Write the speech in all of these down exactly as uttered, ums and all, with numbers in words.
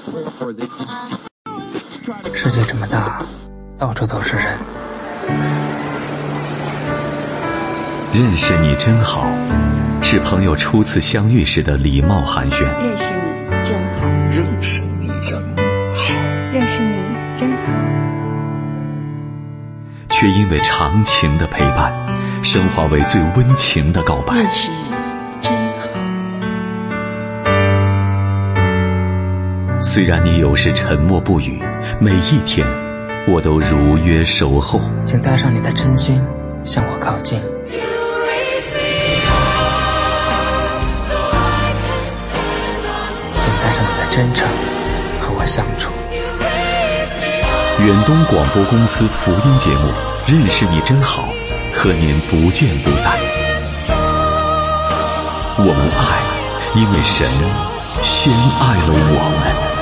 世界这么大，到处都是人。 认识你真好，是朋友初次相遇时的礼貌寒暄。 认识你真好， 认识你真好， 认识你真好。 却因为长情的陪伴，升华为最温情的告白。 认识你真好。 虽然你有时沉默不语，每一天我都如约守候。 请带上你的真心向我靠近，请带上你的真诚和我相处。 远东广播公司福音节目《认识你真好》，和您不见不散。我们爱，因为神先爱了我们。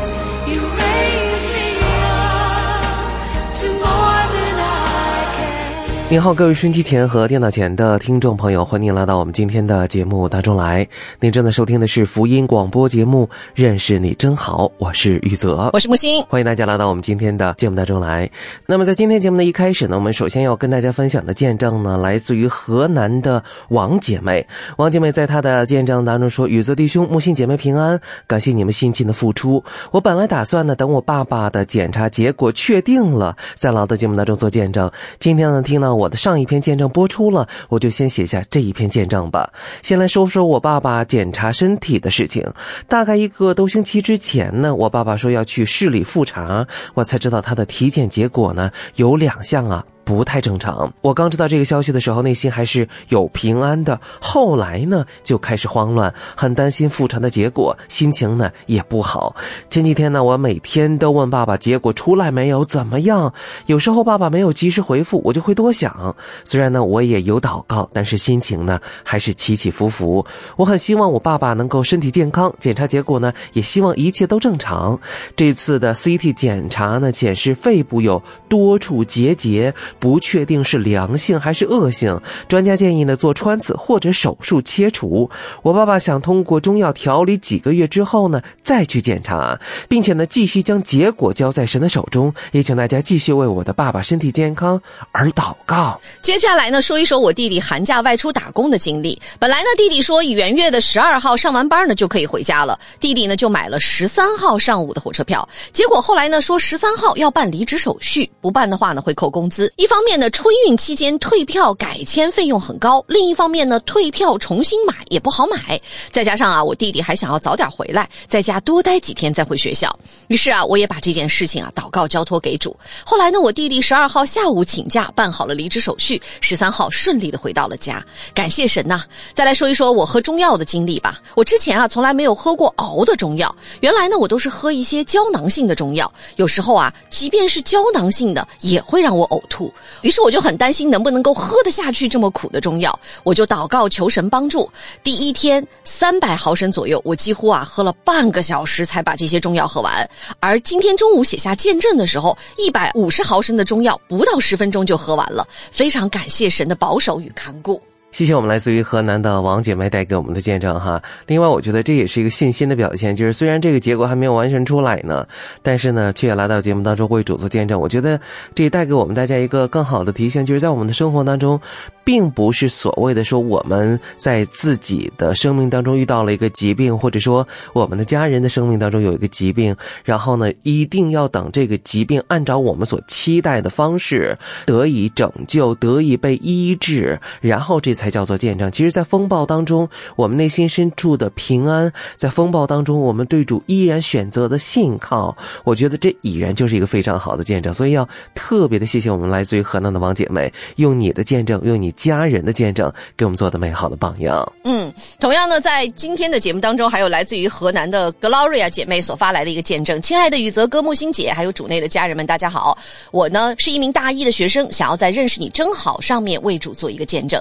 您好，各位收音机前和电脑前的听众朋友，欢迎来到我们今天的节目当中来。您正在收听的是福音广播节目《认识你真好》，我是玉泽， 我是木星， 欢迎大家来到我们今天的节目当中来。那么在今天节目的一开始呢，我们首先要跟大家分享的见证呢，来自于河南的王姐妹。王姐妹在她的见证当中说：玉泽弟兄、木星姐妹平安，感谢你们辛勤的付出。我本来打算呢，等我爸爸的检查结果确定了，在老的节目当中做见证。今天呢，听到我的上一篇见证播出了，我就先写下这一篇见证吧。先来说说我爸爸检查身体的事情。大概一个多星期之前呢，我爸爸说要去市里复查，我才知道他的体检结果呢有两项啊不太正常。我刚知道这个消息的时候，内心还是有平安的，后来呢就开始慌乱，很担心复查的结果，心情呢也不好。前几天呢，我每天都问爸爸结果出来没有，怎么样。有时候爸爸没有及时回复，我就会多想。虽然呢我也有祷告，但是心情呢还是起起伏伏。我很希望我爸爸能够身体健康，检查结果呢也希望一切都正常。这次的 C T 检查呢显示肺部有多处结节，不确定是良性还是恶性，专家建议呢做穿刺或者手术切除。我爸爸想通过中药调理几个月之后呢再去检查，并且呢继续将结果交在神的手中，也请大家继续为我的爸爸身体健康而祷告。 接下来呢说一说我弟弟寒假外出打工的经历。本来呢弟弟说元月的十二号上完班呢就可以回家了，弟弟呢就买了十三号上午的火车票，结果后来呢说十三号要办离职手续，不办的话呢会扣工资。一方面呢春运期间退票改签费用很高，另一方面呢退票重新买也不好买，再加上啊我弟弟还想要早点回来，在家多待几天再回学校。于是啊我也把这件事情啊祷告交托给主。后来呢我弟弟十二号下午请假办好了离职手续，十三号顺利的回到了家，感谢神呐、啊。再来说一说我喝中药的经历吧。我之前啊从来没有喝过熬的中药，原来呢我都是喝一些胶囊性的中药，有时候啊即便是胶囊性的也会让我呕吐，于是我就很担心能不能够喝得下去这么苦的中药，我就祷告求神帮助。第一天三百毫升左右，我几乎啊喝了半个小时才把这些中药喝完。而今天中午写下见证的时候，一百五十毫升的中药不到十分钟就喝完了，非常感谢神的保守与看顾。 谢谢我们来自于河南的王姐妹带给我们的见证哈。另外我觉得这也是一个信心的表现，就是虽然这个结果还没有完全出来呢，但是呢却来到节目当中为主做见证。我觉得这也带给我们大家一个更好的提醒，就是在我们的生活当中，并不是所谓的说我们在自己的生命当中遇到了一个疾病，或者说我们的家人的生命当中有一个疾病，然后呢一定要等这个疾病按照我们所期待的方式得以拯救，得以被医治，然后这才叫做见证。其实在风暴当中我们内心深处的平安，在风暴当中我们对主依然选择的信靠，我觉得这已然就是一个非常好的见证。所以要特别的谢谢我们来自于河南的王姐妹，用你的见证，用你家人的见证给我们做的美好的榜样。 嗯，同样呢在今天的节目当中还有来自于河南的 Gloria 姐妹所发来的一个见证。亲爱的宇泽哥、木星姐还有主内的家人们大家好，我呢是一名大一的学生，想要在认识你真好上面为主做一个见证。先和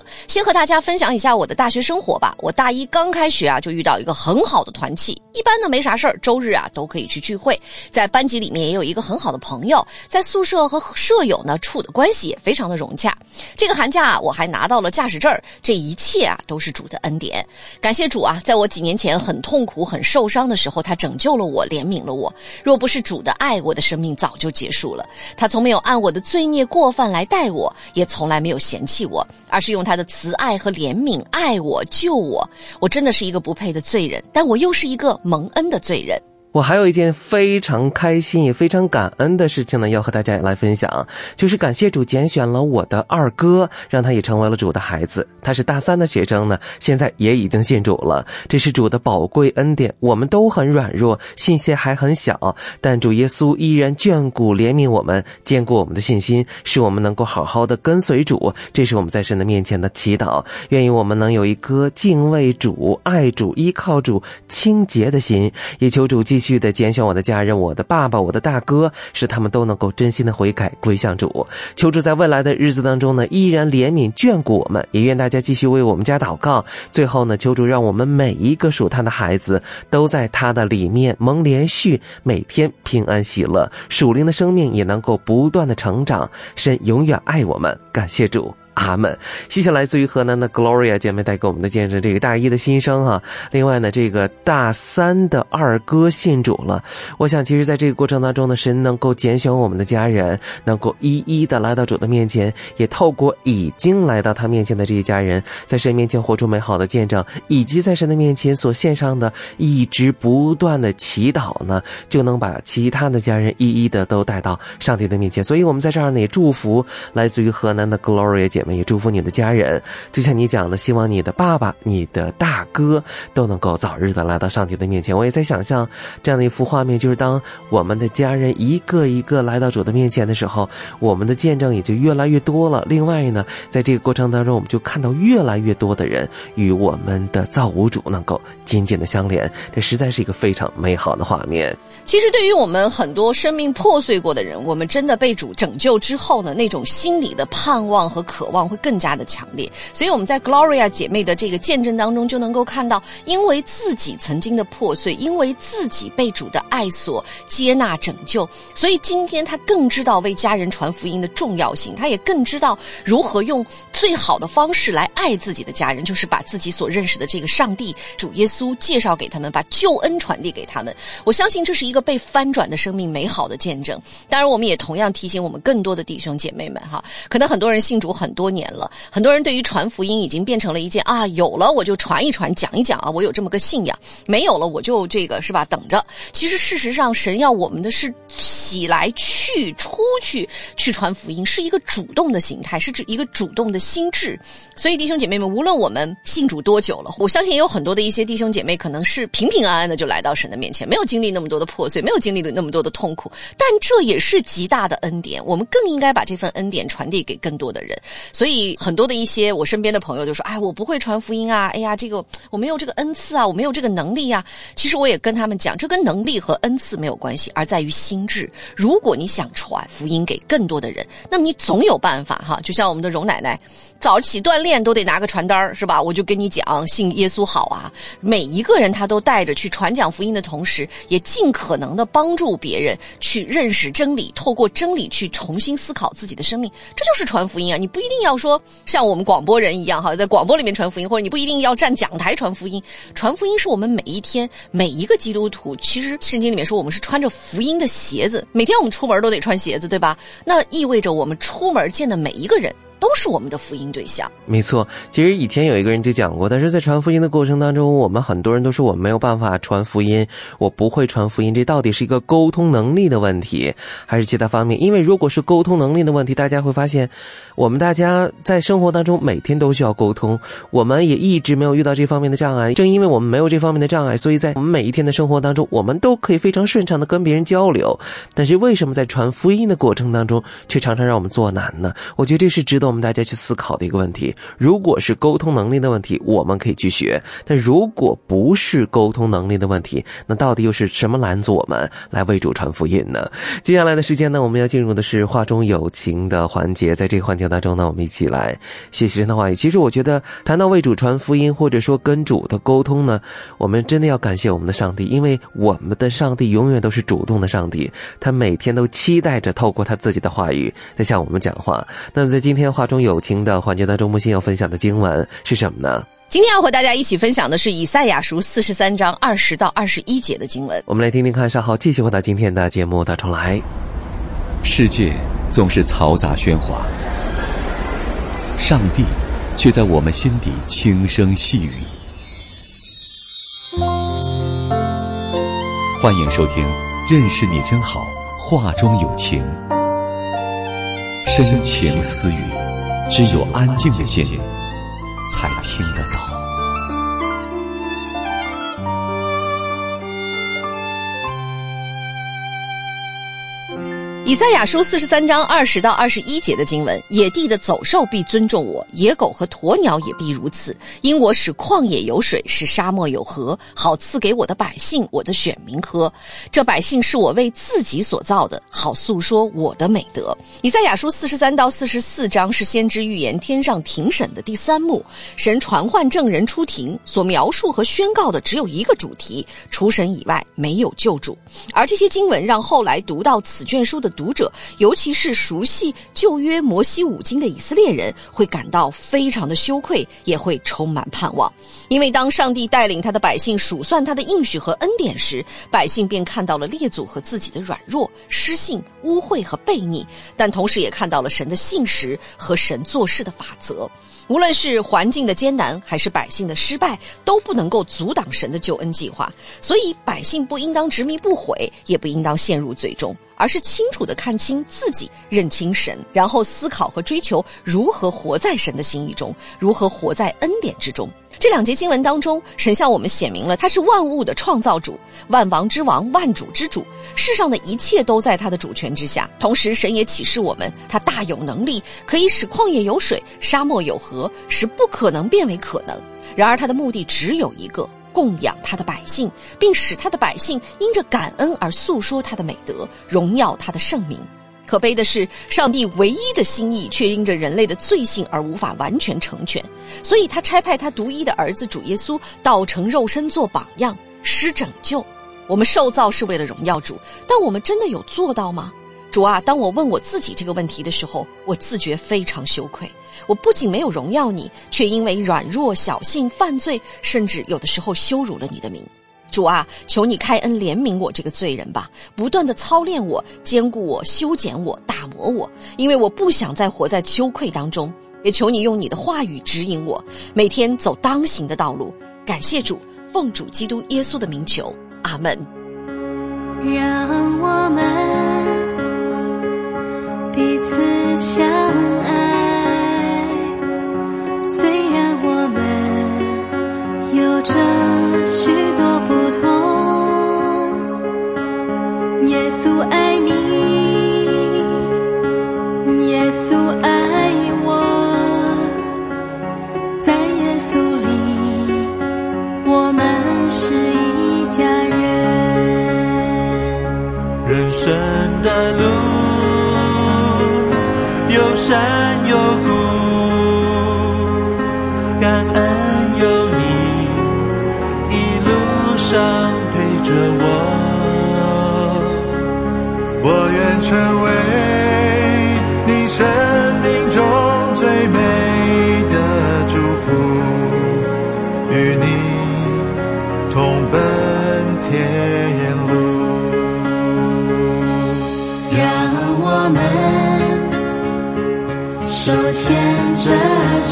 和大家分享一下我的大学生活吧。我大一刚开学啊，就遇到一个很好的团契，一般呢没啥事儿，周日啊都可以去聚会。在班级里面也有一个很好的朋友，在宿舍和舍友呢处的关系也非常的融洽。这个寒假啊，我还拿到了驾驶证，这一切啊都是主的恩典。感谢主啊，在我几年前很痛苦、很受伤的时候，他拯救了我，怜悯了我。若不是主的爱，我的生命早就结束了。他从没有按我的罪孽过犯来待我，也从来没有嫌弃我，而是用他的慈爱和怜悯爱我、救我。我真的是一个不配的罪人，但我又是一个蒙恩的罪人。 我还有一件非常开心也非常感恩的事情呢，要和大家来分享，就是感谢主拣选了我的二哥，让他也成为了主的孩子。他是大三的学生呢，现在也已经信主了，这是主的宝贵恩典。我们都很软弱，信心还很小，但主耶稣依然眷顾怜悯我们，坚固我们的信心，使我们能够好好的跟随主。这是我们在神的面前的祈祷，愿意我们能有一颗敬畏主、爱主、依靠主、清洁的心，也求主继续的拣选我的家人，我的爸爸，我的大哥，使他们都能够真心的悔改归向主。求主在未来的日子当中呢，依然怜悯眷顾我们，也愿大家继续为我们家祷告。最后呢，求主让我们每一个属他的孩子都在他的里面蒙连续，每天平安喜乐，属灵的生命也能够不断的成长。神永远爱我们，感谢主。阿们。谢谢来自于河南的 Gloria 姐妹带给我们的见证，这个大一的新生哈、啊。另外呢，这个大三的二哥信主了。我想其实在这个过程当中呢，神能够拣选我们的家人，能够一一的来到主的面前，也透过已经来到他面前的这一家人，在神面前活出美好的见证，以及在神的面前所献上的一直不断的祈祷呢，就能把其他的家人一一的都带到上帝的面前。所以我们在这儿呢，也祝福来自于河南的 Gloria 姐妹，也祝福你的家人，就像你讲的，希望你的爸爸、你的大哥都能够早日的来到上帝的面前。我也在想象这样的一幅画面，就是当我们的家人一个一个来到主的面前的时候，我们的见证也就越来越多了。另外呢，在这个过程当中，我们就看到越来越多的人与我们的造物主能够紧紧的相连，这实在是一个非常美好的画面。 其实对于我们很多生命破碎过的人，我们真的被主拯救之后呢，那种心里的盼望和渴望会更加的强烈。所以我们在 Gloria 姐妹的这个见证当中就能够看到，因为自己曾经的破碎，因为自己被主的爱所接纳拯救，所以今天她更知道为家人传福音的重要性，她也更知道如何用最好的方式来爱自己的家人，就是把自己所认识的这个上帝主耶稣介绍给他们，把救恩传递给他们。我相信这是一个被翻转的生命美好的见证。当然我们也同样提醒我们更多的弟兄姐妹们哈，可能很多人信主很多年了，很多人对于传福音已经变成了一件啊，有了我就传一传，讲一讲啊，我有这么个信仰，没有了我就这个是吧等着。其实事实上神要我们的是起来去出去去传福音，是一个主动的形态，是一个主动的心智。所以弟兄姐妹们，无论我们信主多久了，我相信也有很多的一些弟兄姐妹可能是平平安安的就来到神的面前，没有经历那么多的破碎，没有经历那么多的痛苦，但这也是极大的恩典，我们更应该把这份恩典传递给更多的人。所以很多的一些我身边的朋友就说，哎，我不会传福音啊，哎呀，这个我没有这个恩赐啊，我没有这个能力啊。其实我也跟他们讲，这跟能力和恩赐没有关系，而在于心智。如果你想传福音给更多的人，那么你总有办法哈。就像我们的荣奶奶，早起锻炼都得拿个传单是吧？我就跟你讲，信耶稣好啊。每一个人他都带着去传讲福音的同时，也尽可能的帮助别人去认识真理，透过真理去重新思考自己的生命，这就是传福音啊。你不一定要说像我们广播人一样哈，在广播里面传福音，或者你不一定要站讲台传福音。传福音是我们每一天每一个基督徒，其实圣经里面说我们是穿着福音的鞋子，每天我们出门都得穿鞋子，对吧？那意味着我们出门见的每一个人都是我们的福音对象。 没错，其实以前有一个人就讲过，但是在传福音的过程当中，我们很多人都说我们没有办法传福音，我不会传福音，这到底是一个沟通能力的问题还是其他方面？因为如果是沟通能力的问题，大家会发现我们大家在生活当中每天都需要沟通，我们也一直没有遇到这方面的障碍。正因为我们没有这方面的障碍，所以在我们每一天的生活当中，我们都可以非常顺畅的跟别人交流。但是为什么在传福音的过程当中却常常让我们作难呢？我觉得这是值得我们大家去思考的一个问题。如果是沟通能力的问题，我们可以去学，但如果不是沟通能力的问题，那到底又是什么拦阻我们来为主传福音呢？接下来的时间呢，我们要进入的是话中有情的环节。在这个环节当中呢，我们一起来学习神的话语。其实我觉得谈到为主传福音，或者说跟主的沟通呢，我们真的要感谢我们的上帝，因为我们的上帝永远都是主动的上帝，他每天都期待着透过他自己的话语在向我们讲话。那么在今天话中有情的环节当中，木心要分享的经文是什么呢？ 今天要和大家一起分享的是以赛亚书四十三章二十到二十一节的经文。 我们来听听看，稍后继续回到今天的节目当中来。 世界总是嘈杂喧哗，上帝却在我们心底轻声细语。欢迎收听认识你真好，话中有情，深情私语，只有安静的心才听得到。 以赛亚书四十三章二十到二十一节的经文：野地的走兽必尊重我，野狗和鸵鸟也必如此，因我使旷野有水，使沙漠有河，好赐给我的百姓，我的选民喝。这百姓是我为自己所造的，好诉说我的美德。以赛亚书四十三到四十四章是先知预言天上庭审的第三幕，神传唤证人出庭，所描述和宣告的只有一个主题：除神以外没有救主。而这些经文让后来读到此卷书的读者，尤其是熟悉旧约摩西五经的以色列人，会感到非常的羞愧，也会充满盼望。因为当上帝带领他的百姓数算他的应许和恩典时，百姓便看到了列祖和自己的软弱、失信、污秽和悖逆，但同时也看到了神的信实和神做事的法则。无论是环境的艰难还是百姓的失败，都不能够阻挡神的救恩计划。所以百姓不应当执迷不悔，也不应当陷入罪中，而是清楚地看清自己，认清神，然后思考和追求如何活在神的心意中，如何活在恩典之中。这两节经文当中，神向我们显明了他是万物的创造主，万王之王，万主之主，世上的一切都在他的主权之下。同时神也启示我们，他大有能力，可以使旷野有水，沙漠有河，使不可能变为可能。然而他的目的只有一个，供养他的百姓，并使他的百姓因着感恩而诉说他的美德，荣耀他的圣名。可悲的是，上帝唯一的心意却因着人类的罪性而无法完全成全，所以他差派他独一的儿子主耶稣道成肉身做榜样，施拯救。我们受造是为了荣耀主，但我们真的有做到吗？主啊，当我问我自己这个问题的时候，我自觉非常羞愧。我不仅没有荣耀你，却因为软弱、小信、犯罪，甚至有的时候羞辱了你的名。主啊，求你开恩怜悯我这个罪人吧，不断地操练我，坚固我，修剪我，打磨我，因为我不想再活在羞愧当中。也求你用你的话语指引我，每天走当行的道路。感谢主，奉主基督耶稣的名求，阿们。 让我们彼此相爱，虽然我们有着许多不同，耶稣爱你，耶稣爱我，在耶稣里我们是一家人。 人生的路有山有谷，感恩有你一路上陪着我，我愿成为你生命中最美的祝福，与你同奔天路。 让我们手牵着手，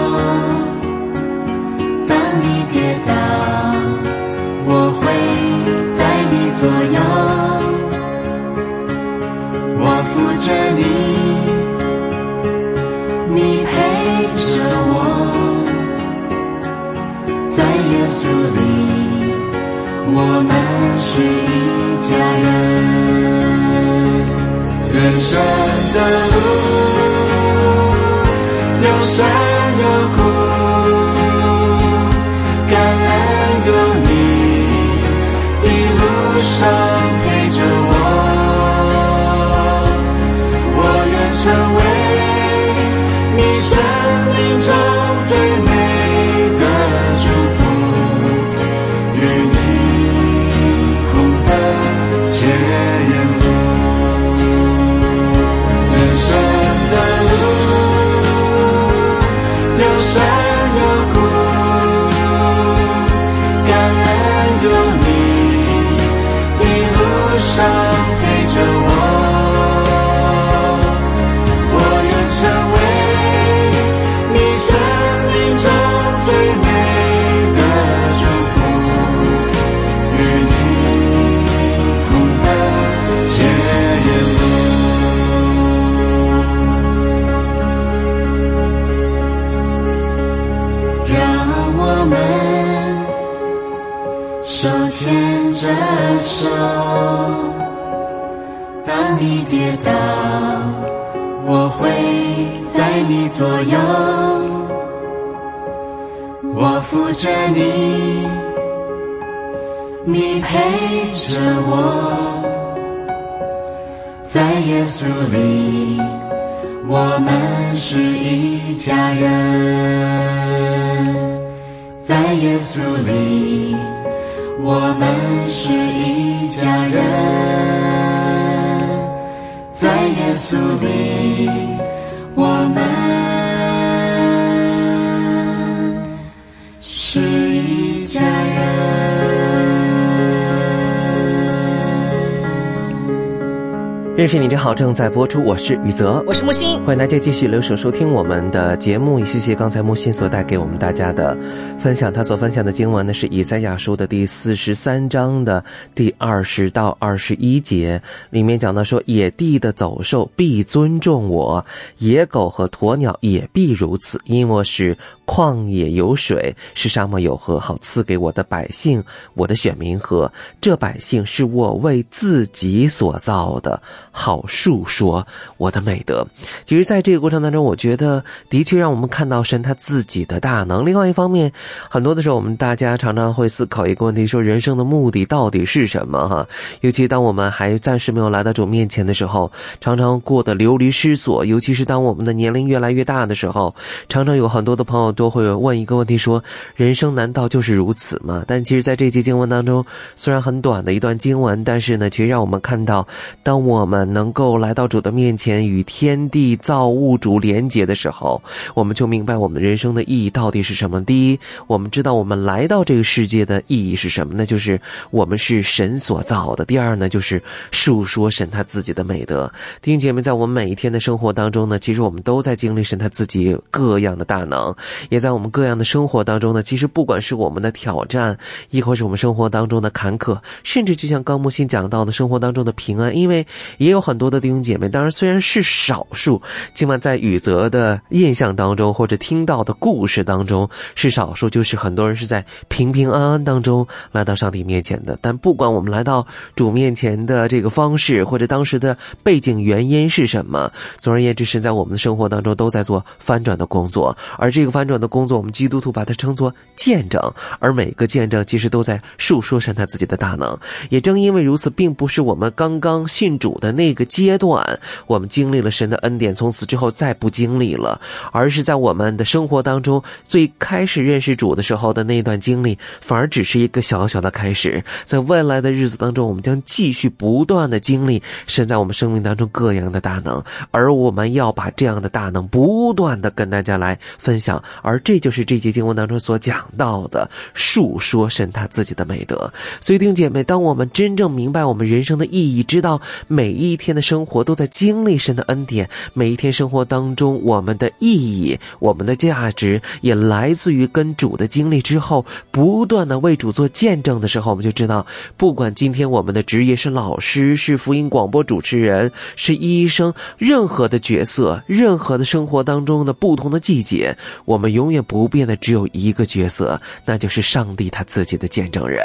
当你跌倒，我会在你左右，我扶着你，你陪着我，在耶稣里我们是一家人。人生的路有山有谷，感恩有你一路上陪着我，我愿成为你生命中最美的祝福，与你同奔天涯路。人生的路有山有谷，感恩有你一路上陪着我，我愿成为你生命中最美的祝福，与你同奔天涯路。让我们手牵着手，当你跌倒，我会在你左右，我扶着你，你陪着我，在耶稣里，我们是一家人，在耶稣里，我们是一家人，在耶稣里，我们是一家人。 认识你真好正在播出，我是宇泽， 我是木星， 欢迎大家继续留守收听我们的节目。也谢谢刚才木星所带给我们大家的分享，他所分享的经文呢是以赛亚书的第四十三章的第二十到二十一节，里面讲到说，野地的走兽必尊重我，野狗和鸵鸟也必如此，因我使旷野有水，是沙漠有河，好赐给我的百姓，我的选民和这百姓是我为自己所造的，好述说我的美德。其实在这个过程当中，我觉得的确让我们看到神他自己的大能。另外一方面，很多的时候我们大家常常会思考一个问题，说人生的目的到底是什么哈？尤其当我们还暂时没有来到主面前的时候，常常过得流离失所，尤其是当我们的年龄越来越大的时候，常常有很多的朋友都会问一个问题，说人生难道就是如此吗？但其实在这节经文当中，虽然很短的一段经文，但是呢其实让我们看到，当我们能够来到主的面前，与天地造物主连结的时候，我们就明白我们人生的意义到底是什么。第一，我们知道我们来到这个世界的意义是什么，那就是我们是神所造的。第二呢，就是述说神他自己的美德。弟兄姐妹，在我们每一天的生活当中呢，其实我们都在经历神他自己各样的大能，也在我们各样的生活当中呢，其实不管是我们的挑战，亦或是我们生活当中的坎坷，甚至就像刚木星讲到的生活当中的平安，因为也有很多的弟兄姐妹，当然虽然是少数，尽管在宇泽的印象当中或者听到的故事当中是少数，就是很多人是在平平安安当中来到上帝面前的。但不管我们来到主面前的这个方式或者当时的背景原因是什么，总而言之，是在我们的生活当中都在做翻转的工作，而这个翻转的工作我们基督徒把它称作见证，而每个见证其实都在述说神他自己的大能。也正因为如此，并不是我们刚刚信主的那个阶段我们经历了神的恩典，从此之后再不经历了，而是在我们的生活当中最开始认识主的时候的那段经历，反而只是一个小小的开始。在未来的日子当中，我们将继续不断的经历神在我们生命当中各样的大能，而我们要把这样的大能不断的跟大家来分享，而这就是这节经文当中所讲到的述说神他自己的美德。所以弟兄姐妹，当我们真正明白我们人生的意义，知道每一天的生活都在经历神的恩典，每一天生活当中我们的意义，我们的价值也来自于跟主的经历之后不断的为主做见证的时候，我们就知道，不管今天我们的职业是老师，是福音广播主持人，是医生，任何的角色，任何的生活当中的不同的季节，我们永远不变的只有一个角色，那就是上帝他自己的见证人。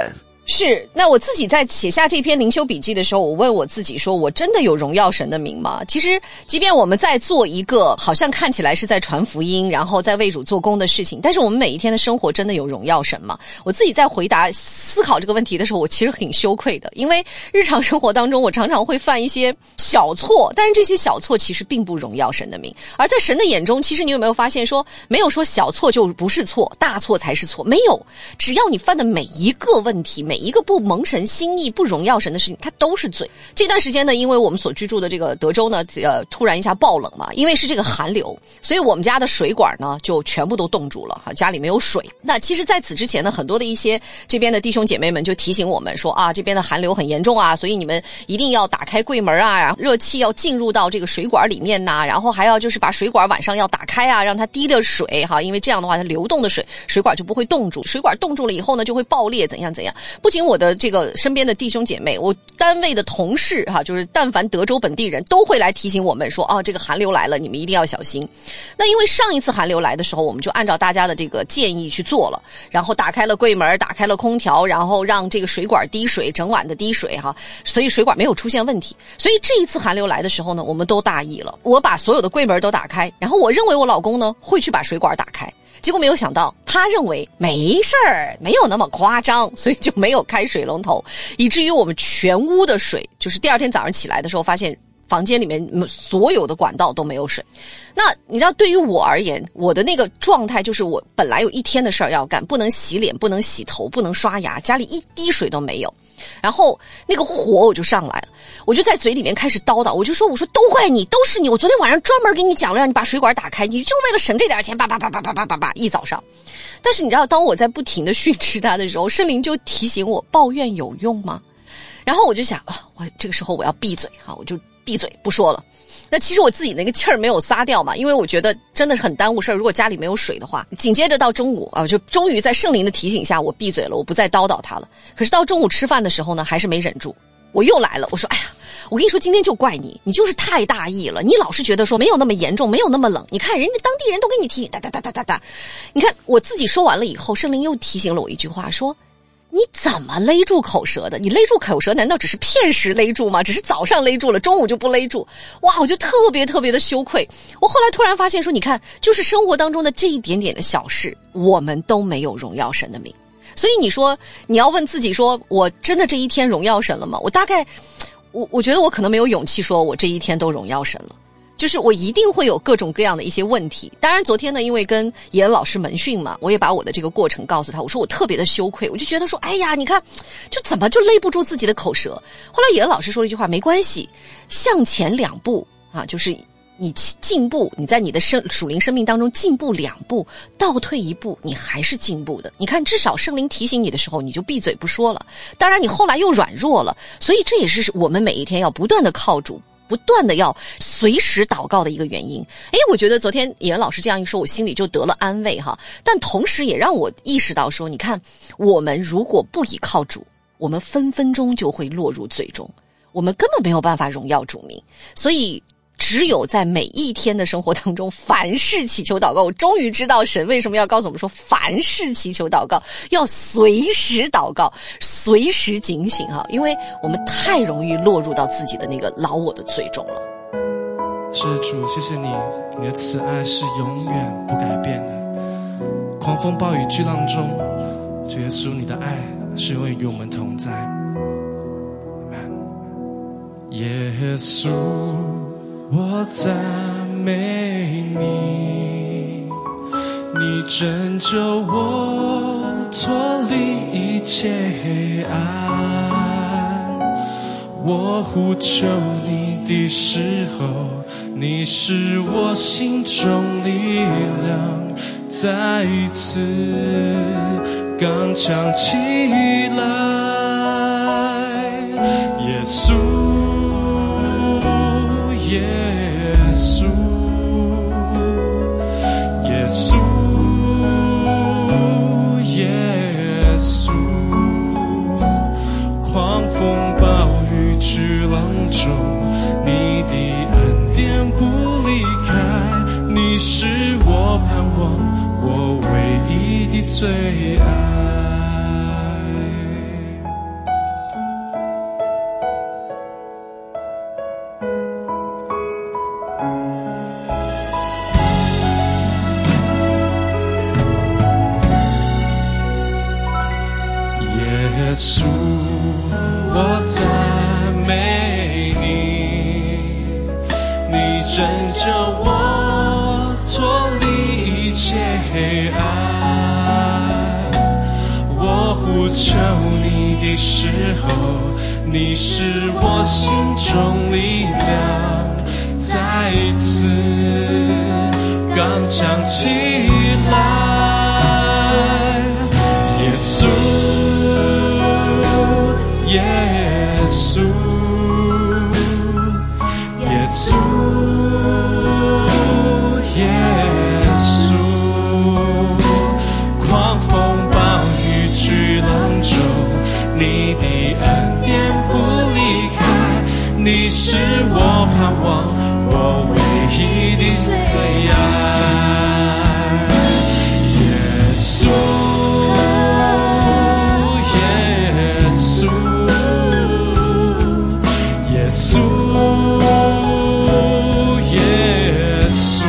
是，那我自己在写下这篇灵修笔记的时候，我问我自己说，我真的有荣耀神的名吗？其实即便我们在做一个好像看起来是在传福音然后在为主做工的事情，但是我们每一天的生活真的有荣耀神吗？我自己在回答思考这个问题的时候，我其实挺羞愧的，因为日常生活当中我常常会犯一些小错，但是这些小错其实并不荣耀神的名。而在神的眼中，其实你有没有发现说，没有说小错就不是错，大错才是错，没有，只要你犯的每一个问题，每一个不蒙神心意不荣耀神的事情，它都是罪。这段时间呢，因为我们所居住的这个德州呢呃，突然一下爆冷嘛，因为是这个寒流，所以我们家的水管呢就全部都冻住了，家里没有水。那其实在此之前呢，很多的一些这边的弟兄姐妹们就提醒我们说啊，这边的寒流很严重啊，所以你们一定要打开柜门啊，然后热气要进入到这个水管里面呐、啊，然后还要就是把水管晚上要打开啊，让它滴着水哈，因为这样的话它流动的水水管就不会冻住，水管冻住了以后呢就会爆裂，怎样怎样。不仅我的这个身边的弟兄姐妹，我单位的同事哈，就是但凡德州本地人都会来提醒我们说啊，这个寒流来了，你们一定要小心。那因为上一次寒流来的时候，我们就按照大家的这个建议去做了，然后打开了柜门，打开了空调，然后让这个水管滴水，整晚的滴水哈，所以水管没有出现问题。所以这一次寒流来的时候呢，我们都大意了，我把所有的柜门都打开，然后我认为我老公呢会去把水管打开，结果没有想到他认为没事儿，没有那么夸张，所以就没有开水龙头，以至于我们全屋的水，就是第二天早上起来的时候发现房间里面所有的管道都没有水。那你知道对于我而言，我的那个状态就是我本来有一天的事儿要干，不能洗脸，不能洗头，不能刷牙，家里一滴水都没有，然后那个火我就上来了，我就在嘴里面开始叨叨，我就说我说都怪你，都是你，我昨天晚上专门给你讲了让你把水管打开，你就是为了省这点钱，叭叭叭叭叭叭叭叭一早上。但是你知道当我在不停的训斥他的时候，圣灵就提醒我，抱怨有用吗？然后我就想啊，我这个时候我要闭嘴哈，我就闭嘴不说了。那其实我自己那个气儿没有撒掉嘛，因为我觉得真的是很耽误事儿。如果家里没有水的话，紧接着到中午啊，就终于在圣灵的提醒下，我闭嘴了，我不再叨叨他了。可是到中午吃饭的时候呢，还是没忍住，我又来了。我说，哎呀，我跟你说，今天就怪你，你就是太大意了。你老是觉得说没有那么严重，没有那么冷。你看人家当地人都给你提醒，哒哒哒哒哒哒。你看我自己说完了以后，圣灵又提醒了我一句话，说。你怎么勒住口舌的？你勒住口舌难道只是片时勒住吗？只是早上勒住了，中午就不勒住？哇，我就特别特别的羞愧。我后来突然发现说，你看，就是生活当中的这一点点的小事，我们都没有荣耀神的名。所以你说，你要问自己说，我真的这一天荣耀神了吗？我大概，我我觉得我可能没有勇气说我这一天都荣耀神了。就是我一定会有各种各样的一些问题。当然昨天呢，因为跟严老师门训嘛，我也把我的这个过程告诉他，我说我特别的羞愧，我就觉得说，哎呀，你看就怎么就勒不住自己的口舌。后来严老师说了一句话，没关系，向前两步啊，就是你进步，你在你的生属灵生命当中进步两步，倒退一步，你还是进步的。你看至少圣灵提醒你的时候，你就闭嘴不说了。当然你后来又软弱了，所以这也是我们每一天要不断的靠主，不断的要随时祷告的一个原因。诶，我觉得昨天演员老师这样一说，我心里就得了安慰哈。但同时也让我意识到说，你看我们如果不倚靠主，我们分分钟就会落入罪中，我们根本没有办法荣耀主名。所以只有在每一天的生活当中，凡事祈求祷告。我终于知道神为什么要告诉我们说，凡事祈求祷告，要随时祷告，随时警醒哈，因为我们太容易落入到自己的那个老我的罪中了。 是主，谢谢你，你的慈爱是永远不改变的。狂风暴雨巨浪中，主耶稣，你的爱是永远与我们同在。耶稣，我赞美你，你拯救我脱离一切黑暗。我呼求你的时候，你是我心中力量，再一次刚强起来。耶稣，耶稣，耶稣，耶稣，狂风暴雨巨浪中，你的恩典不离开，你是我盼望，我唯一的最爱。 耶稣，我赞美你，你拯救我脱离一切黑暗。我呼求你的时候，你是我心中力量，再一次刚强起来。耶稣，耶稣，耶稣，耶稣，狂风暴雨巨浪中，你的恩典不离开，你是我盼望，我唯一的最爱。耶稣，耶稣，耶稣，耶稣，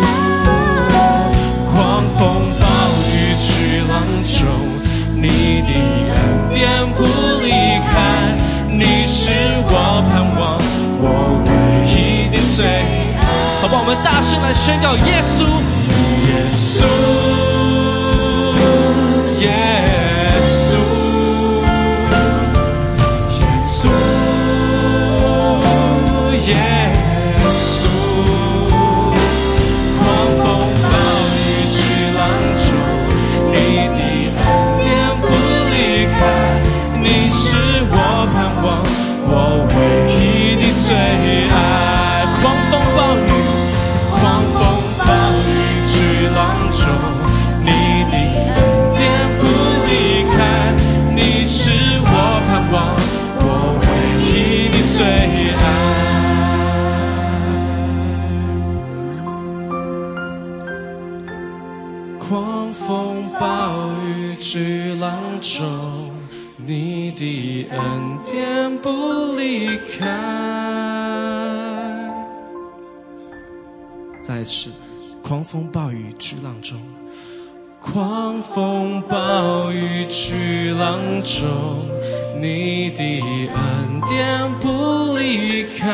狂风暴雨巨浪中，你的恩典不离开，你是我盼望，我唯一的最爱。好吧，我们大声来宣告耶稣，耶稣，耶稣，耶稣，耶稣，狂风暴雨巨浪中，你的恩典不离开，你是我盼望，我唯一的最爱。狂风暴雨，狂风暴雨巨浪中，你的恩典不离开，你是我盼望，我唯一的最爱。狂风暴雨巨浪中，你的恩典不离开。再一次，狂风暴雨巨浪中，狂风暴雨巨浪中，你的恩典不离开。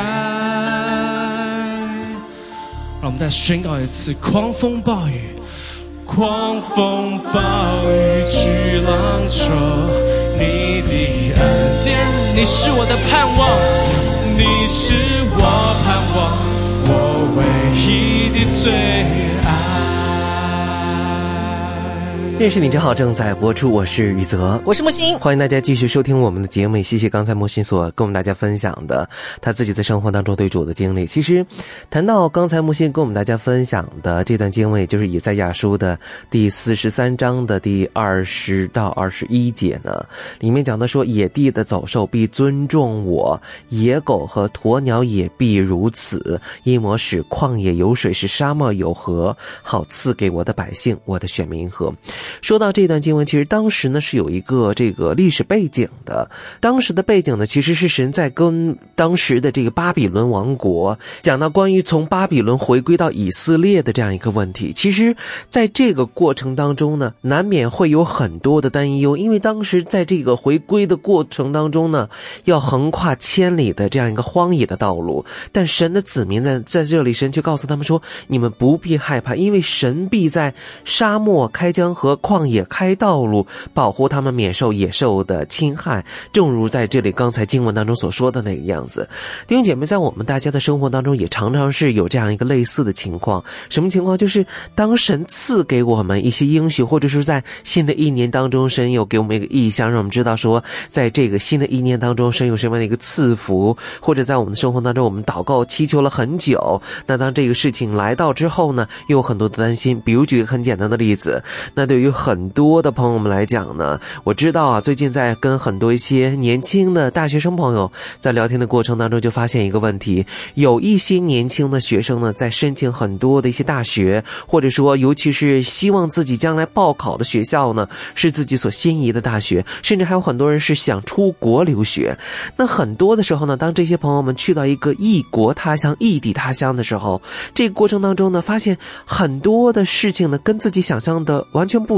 让我们再宣告一次，狂风暴雨，狂风暴雨巨浪中，你的恩典，你是我的盼望，你是我盼望，我唯一的最爱。 认识你真好正在播出，我是宇泽， 我是木星， 欢迎大家继续收听我们的节目。也谢谢刚才木星所跟我们大家分享的他自己在生活当中对主的经历。其实谈到刚才木星跟我们大家分享的这段经文，也就是以赛亚书的第四十三章的第二十到二十一节呢，里面讲的说，野地的走兽必尊重我，野狗和鸵鸟也必如此，因我使旷野有水，使沙漠有河，好赐给我的百姓，我的选民喝。说到这段经文，其实当时呢是有一个这个历史背景的。当时的背景呢，其实是神在跟当时的这个巴比伦王国讲到关于从巴比伦回归到以色列的这样一个问题。其实在这个过程当中呢，难免会有很多的担忧，因为当时在这个回归的过程当中呢，要横跨千里的这样一个荒野的道路。但神的子民在在这里，神却告诉他们说，你们不必害怕，因为神必在沙漠开江河，旷野开道路，保护他们免受野兽的侵害，正如在这里刚才经文当中所说的那个样子。弟兄姐妹，在我们大家的生活当中也常常是有这样一个类似的情况。什么情况？就是当神赐给我们一些应许，或者是在新的一年当中，神有给我们一个意象，让我们知道说在这个新的一年当中，神有什么样的一个赐福，或者在我们的生活当中我们祷告祈求了很久，那当这个事情来到之后呢，又有很多的担心。比如举个很简单的例子，那对于很多的朋友们来讲呢，我知道啊，最近在跟很多一些年轻的大学生朋友在聊天的过程当中，就发现一个问题，有一些年轻的学生呢，在申请很多的一些大学，或者说尤其是希望自己将来报考的学校呢是自己所心仪的大学，甚至还有很多人是想出国留学。那很多的时候呢，当这些朋友们去到一个异国他乡异地他乡的时候，这个过程当中呢，发现很多的事情呢跟自己想象的完全不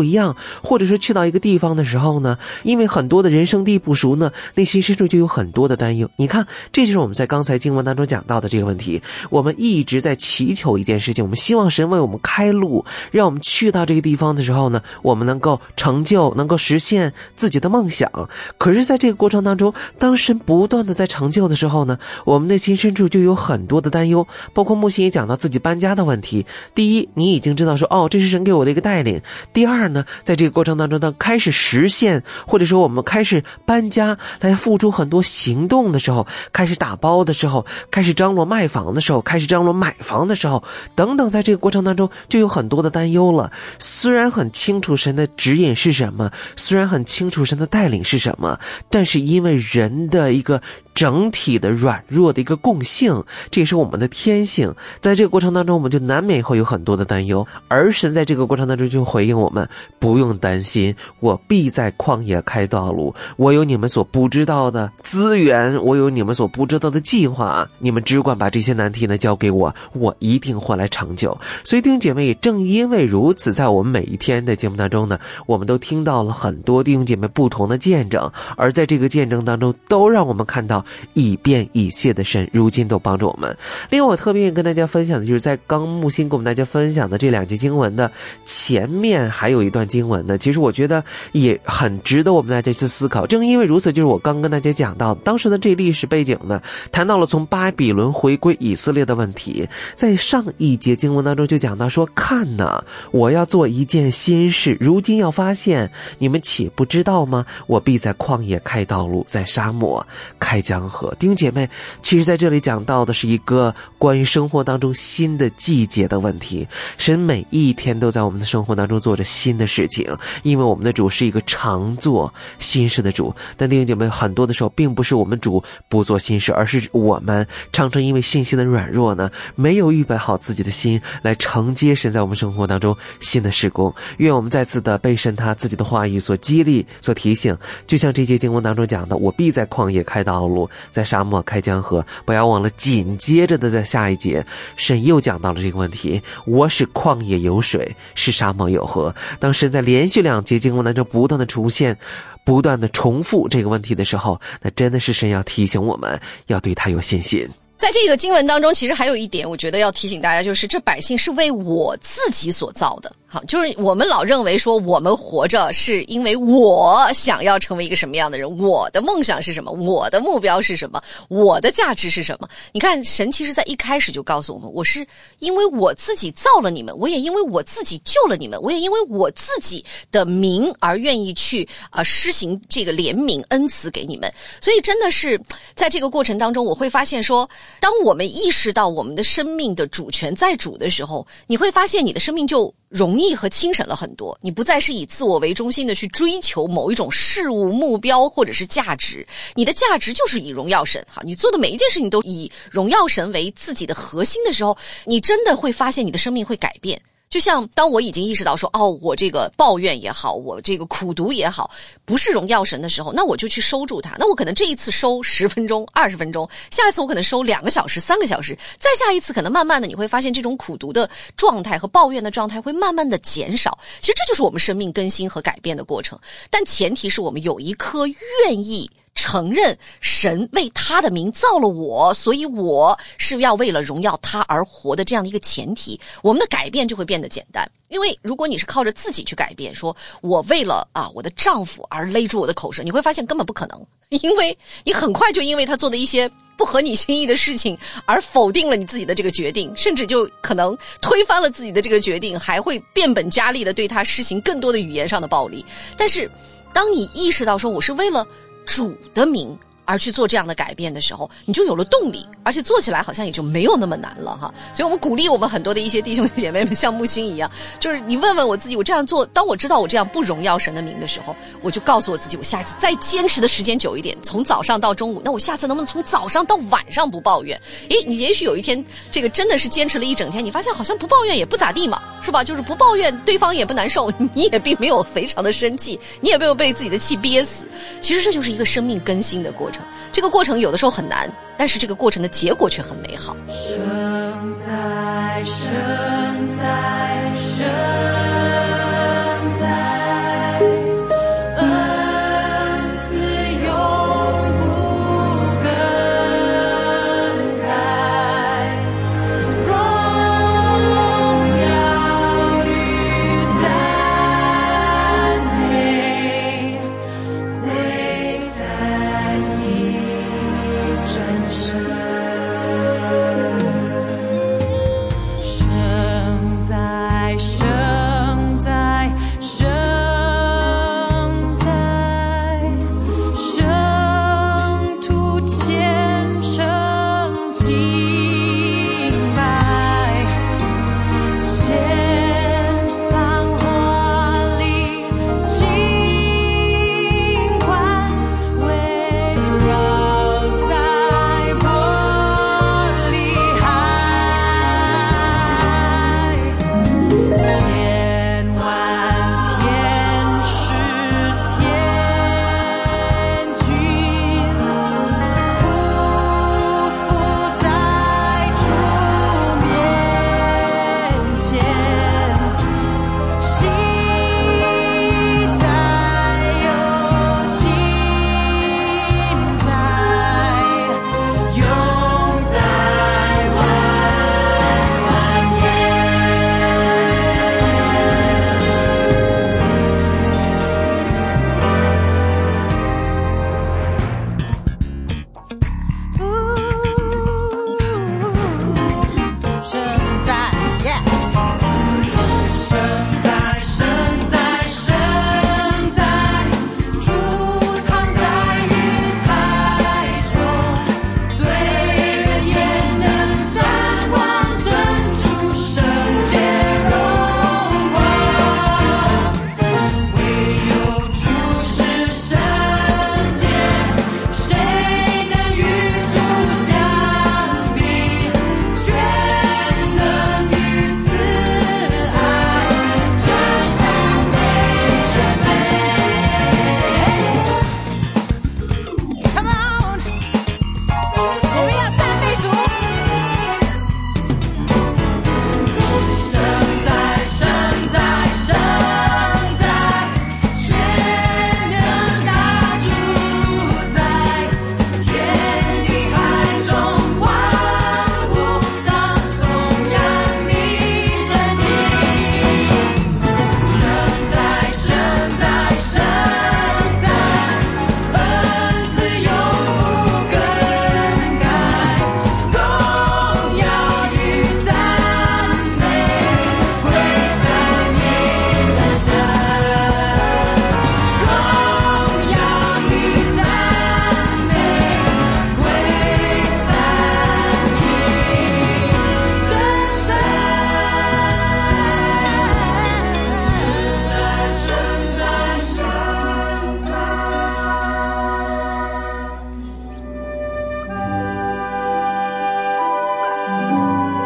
不一样，或者是去到一个地方的时候呢，因为很多的人生地不熟呢，内心深处就有很多的担忧。你看，这就是我们在刚才经文当中讲到的这个问题。我们一直在祈求一件事情，我们希望神为我们开路，让我们去到这个地方的时候呢，我们能够成就，能够实现自己的梦想。可是在这个过程当中，当神不断的在成就的时候呢，我们内心深处就有很多的担忧。包括木心也讲到自己搬家的问题。第一，你已经知道说，哦，这是神给我的一个带领。第二呢，在这个过程当中呢，开始实现，或者说我们开始搬家来付出很多行动的时候，开始打包的时候，开始张罗卖房的时候，开始张罗买房的时候，等等，在这个过程当中就有很多的担忧了。虽然很清楚神的指引是什么，虽然很清楚神的带领是什么，但是因为人的一个整体的软弱的一个共性，这也是我们的天性，在这个过程当中我们就难免会有很多的担忧，而神在这个过程当中就回应我们，不用担心，我必在旷野开道路，我有你们所不知道的资源，我有你们所不知道的计划，你们只管把这些难题呢交给我，我一定会来成就。所以弟兄姐妹，也正因为如此，在我们每一天的节目当中呢，我们都听到了很多弟兄姐妹不同的见证，而在这个见证当中都让我们看到以变以谢的神如今都帮助我们。另外我特别愿意跟大家分享的就是在刚木心跟我们大家分享的这两节经文的前面还有一段经文呢，其实我觉得也很值得我们大家去思考。正因为如此，就是我刚跟大家讲到当时的这历史背景呢，谈到了从巴比伦回归以色列的问题。在上一节经文当中就讲到说，看哪，我要做一件新事，如今要发现，你们岂不知道吗？我必在旷野开道路，在沙漠开江河。弟兄姐妹，其实在这里讲到的是一个关于生活当中新的季节的问题。神每一天都在我们的生活当中做着新的事情，因为我们的主是一个常做新事的主。但弟兄姐妹，很多的时候并不是我们主不做新事，而是我们常常因为信心的软弱呢，没有预备好自己的心来承接神在我们生活当中新的事工。愿我们再次的被神他自己的话语所激励，所提醒，就像这节经文当中讲的，我必在旷野开道路，在沙漠开江河。不要忘了紧接着的在下一节神又讲到了这个问题，我使旷野有水，使沙漠有河。当神在连续两节经文当中不断的出现，不断的重复这个问题的时候，那真的是神要提醒我们要对他有信心。 在这个经文当中，其实还有一点我觉得要提醒大家，就是这百姓是为我自己所造的。好，就是我们老认为说我们活着是因为我想要成为一个什么样的人，我的梦想是什么，我的目标是什么，我的价值是什么。你看神其实在一开始就告诉我们，我是因为我自己造了你们，我也因为我自己救了你们，我也因为我自己的名而愿意去呃施行这个怜悯恩慈给你们。所以真的是在这个过程当中，我会发现说，当我们意识到我们的生命的主权在主的时候，你会发现你的生命就容易和轻省了很多。你不再是以自我为中心的去追求某一种事物、目标或者是价值，你的价值就是以荣耀神。好，你做的每一件事情都以荣耀神为自己的核心的时候，你真的会发现你的生命会改变。就像当我已经意识到说，哦，我这个抱怨也好，我这个苦读也好，不是荣耀神的时候，那我就去收住它。那我可能这一次收十分钟、二十分钟，下一次我可能收两个小时、三个小时，再下一次可能慢慢的你会发现这种苦读的状态和抱怨的状态会慢慢的减少。其实这就是我们生命更新和改变的过程，但前提是我们有一颗愿意承认神为他的名造了我，所以我是要为了荣耀他而活的这样的一个前提，我们的改变就会变得简单。因为如果你是靠着自己去改变，说我为了啊我的丈夫而勒住我的口舌，你会发现根本不可能，因为你很快就因为他做的一些不合你心意的事情而否定了你自己的这个决定，甚至就可能推翻了自己的这个决定，还会变本加厉的对他施行更多的语言上的暴力。但是当你意识到说我是为了主的名而去做这样的改变的时候，你就有了动力，而且做起来好像也就没有那么难了哈。所以我们鼓励我们很多的一些弟兄姐妹们像木星一样，就是你问问我自己，我这样做，当我知道我这样不荣耀神的名的时候，我就告诉我自己，我下一次再坚持的时间久一点，从早上到中午，那我下次能不能从早上到晚上不抱怨？诶，你也许有一天这个真的是坚持了一整天，你发现好像不抱怨也不咋地嘛，是吧？就是不抱怨对方也不难受，你也并没有非常的生气，你也没有被自己的气憋死。其实这就是一个生命更新的过程，这个过程有的时候很难，但是这个过程的结果却很美好。 生在生在生在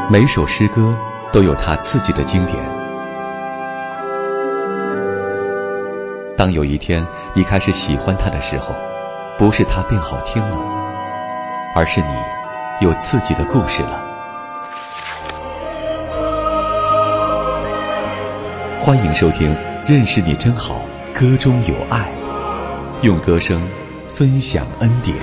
每首诗歌都有它自己的经典。当有一天你开始喜欢它的时候，不是它变好听了，而是你有自己的故事了。欢迎收听《认识你真好》，歌中有爱，用歌声分享恩典。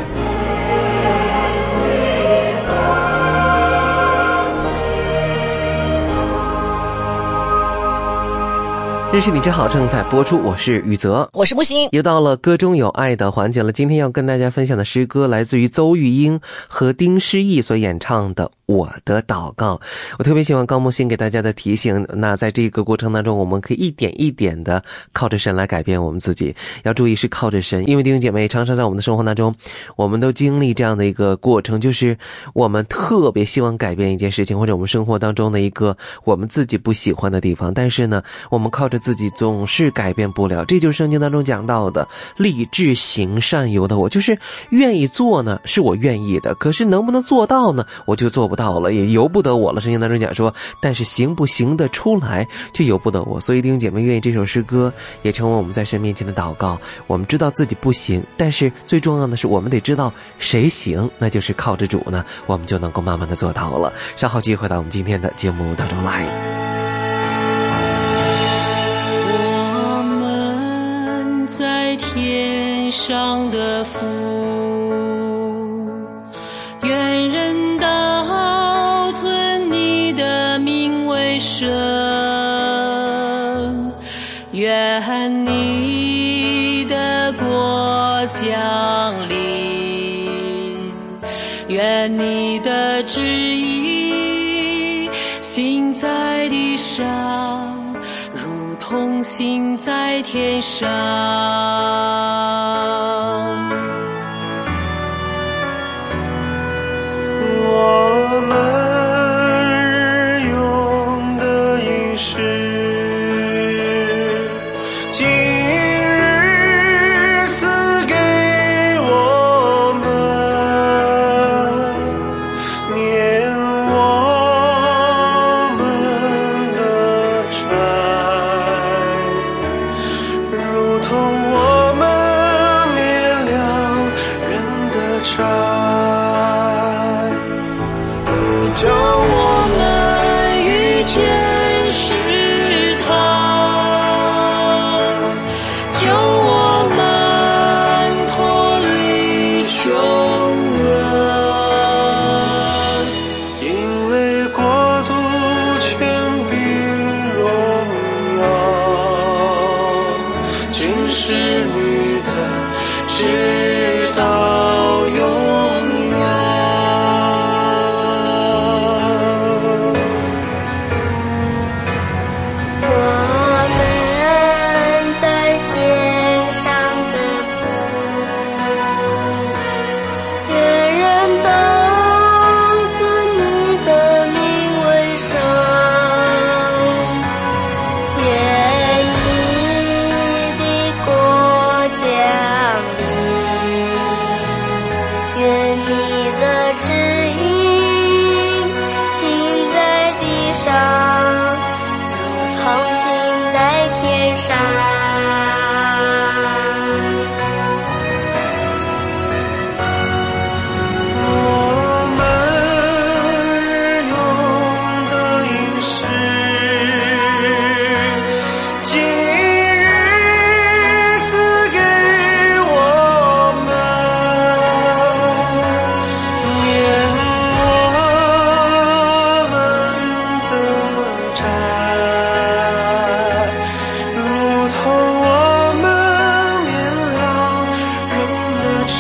认识你真好正在播出，我是宇泽， 我是木星。 又到了歌中有爱的环节了。今天要跟大家分享的诗歌来自于邹玉英和丁诗意所演唱的《我的祷告》。我特别喜欢高木星给大家的提醒，那在这个过程当中，我们可以一点一点的靠着神来改变我们自己。要注意是靠着神，因为弟兄姐妹常常在我们的生活当中，我们都经历这样的一个过程，就是我们特别希望改变一件事情，或者我们生活当中的一个我们自己不喜欢的地方，但是呢，我们靠着自己总是改变不了。这就是圣经当中讲到的立志行善由的我，就是愿意做呢是我愿意的，可是能不能做到呢，我就做不到了，也由不得我了。圣经当中讲说，但是行不行得出来就由不得我。所以弟兄姐妹，愿意这首诗歌也成为我们在神面前的祷告。我们知道自己不行，但是最重要的是我们得知道谁行，那就是靠着主呢，我们就能够慢慢的做到了。稍后继续回到我们今天的节目当中来。 在天上的父，愿人道尊你的名为圣，愿你的国降临，愿你的旨意行在地上同行在天上。 我们日用的饮食，今日赐给我们，免我们的债，如同我们免了人的债，不叫我们遇见试探，救我们脱离凶恶，因为国度、权柄、荣耀均是你的，直到永远。 我们在天上的父，愿人都尊你的名为圣，愿你的国降临，愿你的旨意行在地上，如同行在天上。 我们日用的饮食，今日赐给我们，免我们的债，如同我们免了人的债。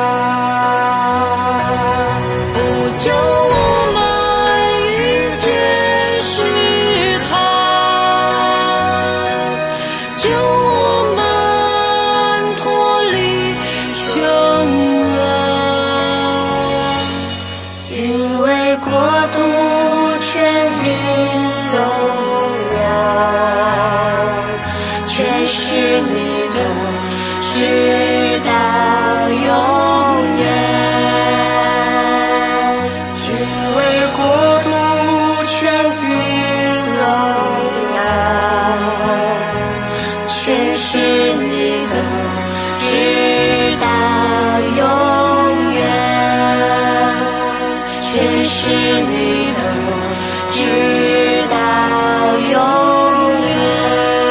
不叫我们遇见试探，救我们脱离凶恶， 因为国度、权柄、荣耀，全是你的，直到永远。 因为国度、 你的，直到永远。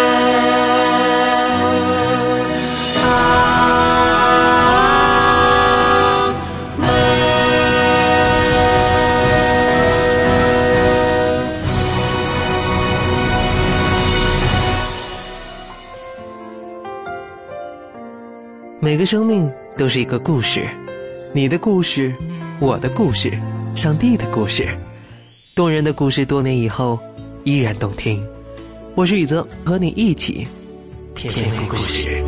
每个生命都是一个故事，你的故事，我的故事，上帝的故事，动人的故事，多年以后依然动听。我是宇泽，和你一起品味故事。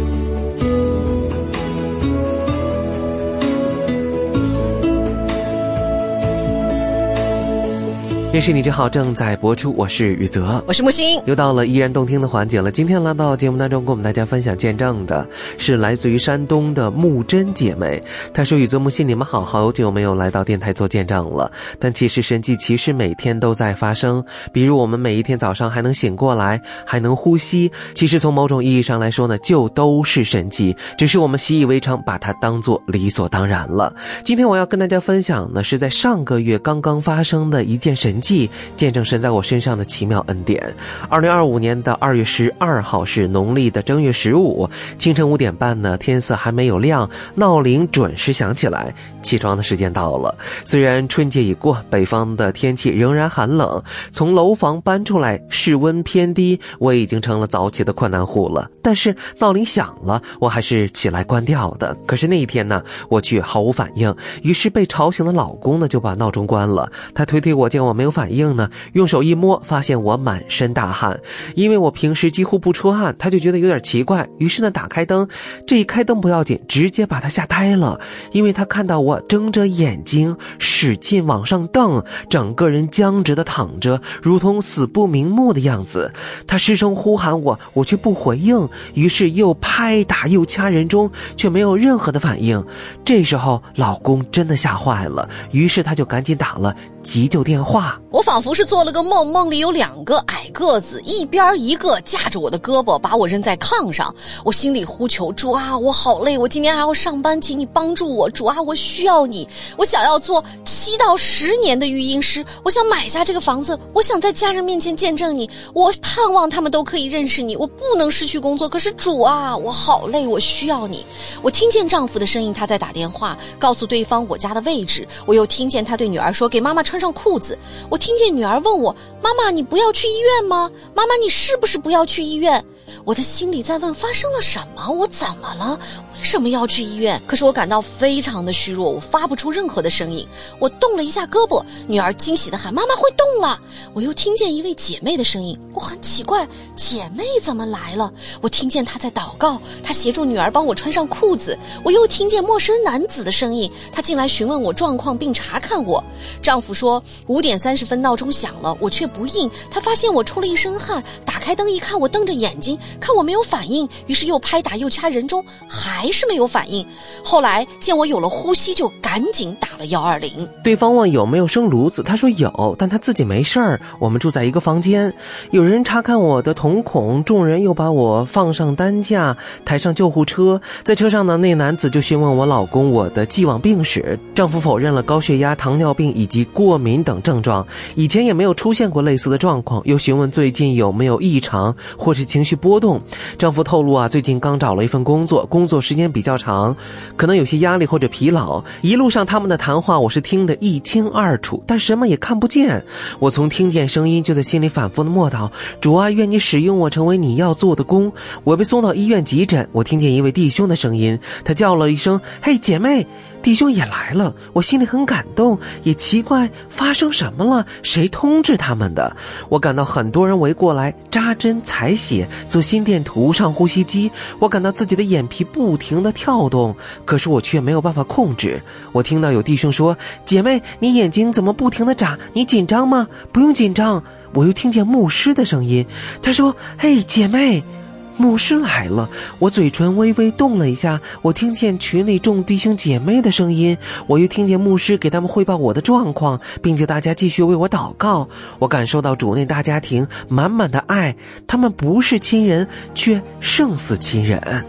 认识你真好正在播出，我是宇泽， 我是木星。 又到了依然动听的环节了。今天来到节目当中跟我们大家分享见证的是来自于山东的木真姐妹。她说，宇泽木星，你们好，好久没有来到电台做见证了，但其实神迹其实每天都在发生。比如我们每一天早上还能醒过来，还能呼吸，其实从某种意义上来说呢，就都是神迹，只是我们习以为常，把它当作理所当然了。今天我要跟大家分享的是在上个月刚刚发生的一件神迹，见证神在我身上的奇妙恩典。二零二五年的二月十二号是农历的正月十五，清晨五点半呢，天色还没有亮，闹铃准时响起来，起床的时间到了。虽然春节已过，北方的天气仍然寒冷，从楼房搬出来，室温偏低，我已经成了早起的困难户了。但是闹铃响了，我还是起来关掉的。可是那一天呢，我却毫无反应，于是被吵醒的老公呢就把闹钟关了。他推推我，见我没有反应呢，用手一摸，发现我满身大汗。因为我平时几乎不出汗，他就觉得有点奇怪，于是呢打开灯。这一开灯不要紧，直接把他吓呆了，因为他看到我睁着眼睛使劲往上瞪，整个人僵直的躺着，如同死不瞑目的样子。他失声呼喊我，我却不回应，于是又拍打又掐人中，却没有任何的反应。这时候老公真的吓坏了，于是他就赶紧打了急救电话。 我仿佛是做了个梦，梦里有两个矮个子，一边一个架着我的胳膊，把我扔在炕上。我心里呼求，主啊，我好累，我今天还要上班，请你帮助我，主啊，我需要你。我想要做七到十年的育婴师，我想买下这个房子，我想在家人面前见证你，我盼望他们都可以认识你，我不能失去工作，可是主啊，我好累，我需要你。我听见丈夫的声音，他在打电话告诉对方我家的位置。我又听见他对女儿说，给妈妈穿上裤子。我听见女儿问我，妈妈，你不要去医院吗？妈妈，你是不是不要去医院？我的心里在问，发生了什么？我怎么了？为什么要去医院？可是我感到非常的虚弱，我发不出任何的声音。我动了一下胳膊，女儿惊喜地喊，妈妈会动了。我又听见一位姐妹的声音，我很奇怪，姐妹怎么来了？我听见她在祷告，她协助女儿帮我穿上裤子。我又听见陌生男子的声音，他进来询问我状况并查看我。丈夫说五点三十分闹钟响了，我却不应。他发现我出了一身汗，打开灯一看，我瞪着眼睛看我没有反应，于是又拍打又掐人中，还是没有反应。后来见我有了呼吸，就赶紧打了一二零。 对方问有没有生炉子，他说有，但他自己没事儿。我们住在一个房间，有人查看我的瞳孔，众人又把我放上担架，抬上救护车。在车上呢，那男子就询问我老公我的既往病史。丈夫否认了高血压、糖尿病以及过敏等症状，以前也没有出现过类似的状况。又询问最近有没有异常或是情绪波动。丈夫透露啊，最近刚找了一份工作，工作时间比较长，可能有些压力或者疲劳。一路上他们的谈话我是听得一清二楚，但什么也看不见。我从听见声音就在心里反复的默祷，主啊，愿你使用我成为你要做的工。我被送到医院急诊，我听见一位弟兄的声音，他叫了一声，嘿姐妹。弟兄也来了，我心里很感动，也奇怪发生什么了，谁通知他们的？我感到很多人围过来扎针采血做心电图上呼吸机，我感到自己的眼皮不停地跳动，可是我却没有办法控制。我听到有弟兄说，姐妹你眼睛怎么不停地眨，你紧张吗？不用紧张。我又听见牧师的声音，他说，嘿姐妹，牧师来了。我嘴唇微微动了一下，我听见群里众弟兄姐妹的声音，我又听见牧师给他们汇报我的状况，并且大家继续为我祷告。我感受到主内大家庭满满的爱，他们不是亲人，却胜似亲人。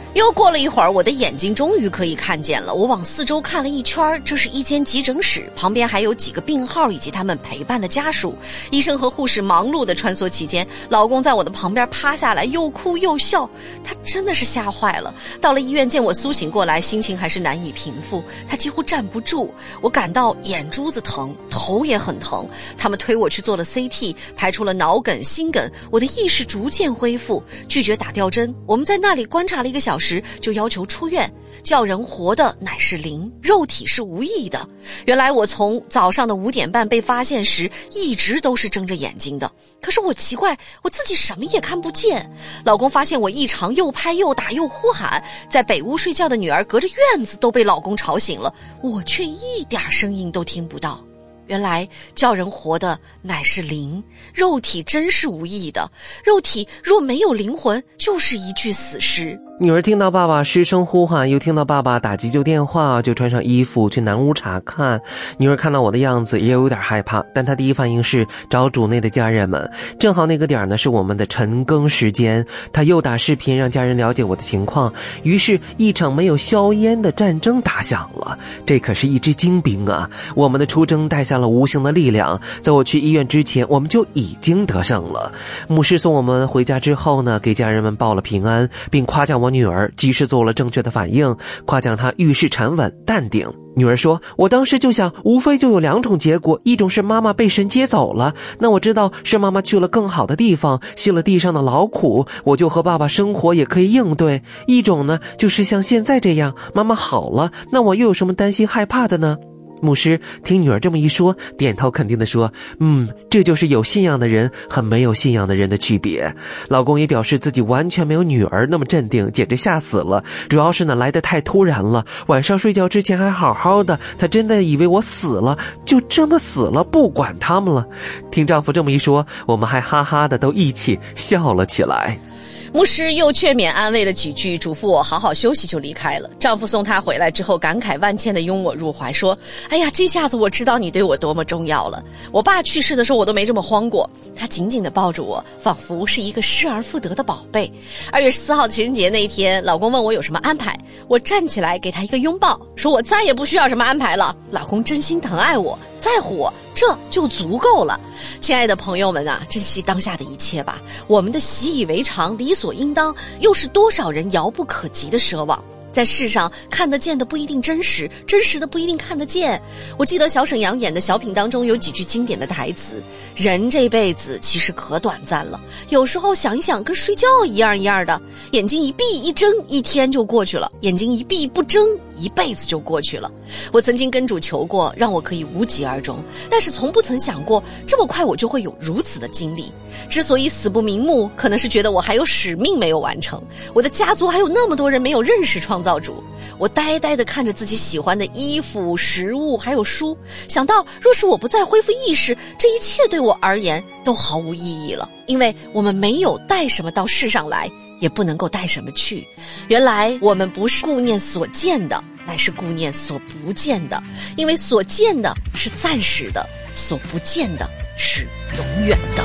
又过了一会儿，我的眼睛终于可以看见了。我往四周看了一圈，这是一间急诊室，旁边还有几个病号以及他们陪伴的家属。医生和护士忙碌地穿梭期间，老公在我的旁边趴下来，又哭又笑，他真的是吓坏了。到了医院见我苏醒过来，心情还是难以平复，他几乎站不住，我感到眼珠子疼，头也很疼。他们推我去做了 C T， 排除了脑梗、心梗，我的意识逐渐恢复，拒绝打吊针。我们在那里观察了一个小时，就要求出院。叫人活的乃是灵，肉体是无益的。原来我从早上的五点半被发现时，一直都是睁着眼睛的。可是我奇怪，我自己什么也看不见。老公发现我异常，又拍又打又呼喊。在北屋睡觉的女儿隔着院子都被老公吵醒了，我却一点声音都听不到。原来叫人活的乃是灵，肉体真是无益的。肉体若没有灵魂，就是一具死尸。 女儿听到爸爸失声呼喊，又听到爸爸打急救电话，就穿上衣服去南屋查看。女儿看到我的样子也有点害怕，但她第一反应是找主内的家人们。正好那个点呢是我们的晨更时间，她又打视频让家人了解我的情况。于是一场没有硝烟的战争打响了。这可是一支精兵啊，我们的出征带下了无形的力量。在我去医院之前，我们就已经得胜了。牧师送我们回家之后呢，给家人们报了平安，并夸奖我女儿及时做了正确的反应，夸奖她遇事沉稳淡定。女儿说，我当时就想，无非就有两种结果，一种是妈妈被神接走了，那我知道是妈妈去了更好的地方，吸了地上的劳苦，我就和爸爸生活也可以应对。一种呢，就是像现在这样，妈妈好了，那我又有什么担心害怕的呢？牧师听女儿这么一说，点头肯定地说，嗯，这就是有信仰的人和没有信仰的人的区别。老公也表示自己完全没有女儿那么镇定，简直吓死了。主要是呢来得太突然了，晚上睡觉之前还好好的，他真的以为我死了，就这么死了，不管他们了。听丈夫这么一说，我们还哈哈的都一起笑了起来。 牧师又劝勉安慰了几句，嘱咐我好好休息，就离开了。丈夫送她回来之后，感慨万千地拥我入怀，说，哎呀，这下子我知道你对我多么重要了。我爸去世的时候我都没这么慌过，他紧紧地抱着我，仿佛是一个失而复得的宝贝。二月十四号情人节那一天，老公问我有什么安排，我站起来给他一个拥抱，说我再也不需要什么安排了。老公真心疼爱我，在乎我，这就足够了。亲爱的朋友们啊，珍惜当下的一切吧。我们的习以为常、理所应当，又是多少人遥不可及的奢望。在世上看得见的不一定真实，真实的不一定看得见。我记得小沈阳演的小品当中有几句经典的台词，人这辈子其实可短暂了，有时候想一想跟睡觉一样一样的，眼睛一闭一睁一天就过去了，眼睛一闭不睁一辈子就过去了。我曾经跟主求过让我可以无疾而终，但是从不曾想过这么快我就会有如此的经历。之所以死不瞑目，可能是觉得我还有使命没有完成，我的家族还有那么多人没有认识创造主。我呆呆地看着自己喜欢的衣服、食物还有书，想到若是我不再恢复意识，这一切对我而言都毫无意义了。因为我们没有带什么到世上来，也不能够带什么去。原来我们不是顾念所见的，乃是顾念所不见的。因为所见的是暂时的，所不见的是永远的。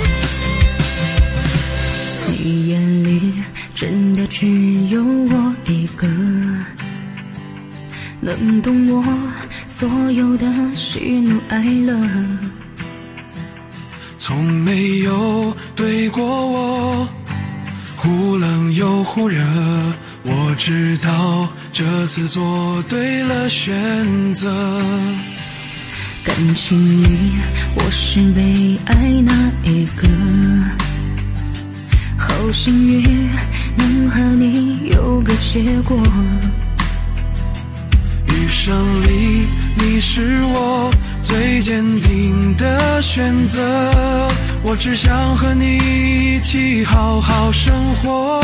你眼里真的只有我一个，能懂我所有的喜怒哀乐， 从没有对过我，忽冷又忽热，我知道这次做对了选择。 感情里我是被爱那一个，好幸运能和你有个结果。 余生里你是我最坚定的选择，我只想和你一起好好生活。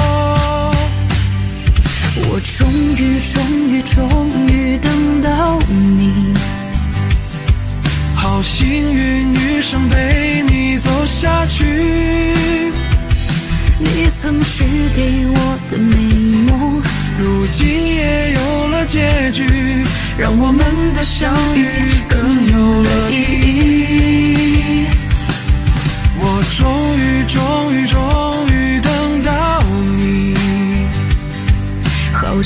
我终于终于终于等到你， 好幸运余生陪你走下去。 你曾许给我的美梦， 如今也有了结局，让我们的相遇更有了意义。我终于终于终于等到你， 好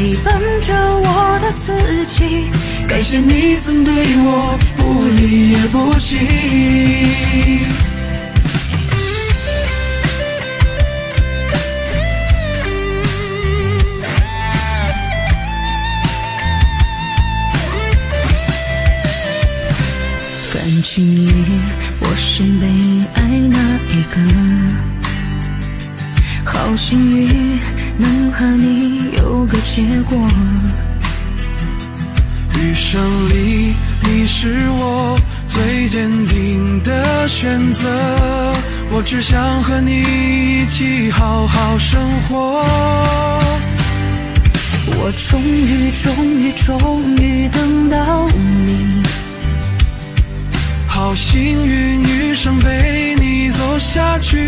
陪伴着我的四季。感谢你曾对我不离也不弃。感情里我是被爱那一个，好幸运能和你有个结果。余生里你是我最坚定的选择，我只想和你一起好好生活。我终于终于终于等到你，好幸运余生陪你走下去。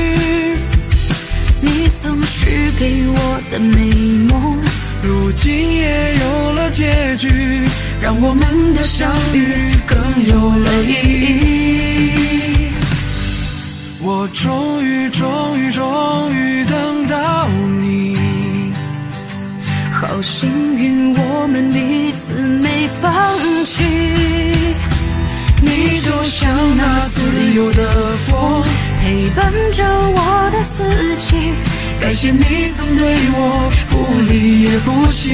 你曾许给我的美梦，如今也有了结局，让我们的相遇更有了意义。我终于终于终于等到你，好幸运我们彼此没放弃。你就像那自由的风，陪伴着我的四季。感谢你曾对我不离也不弃。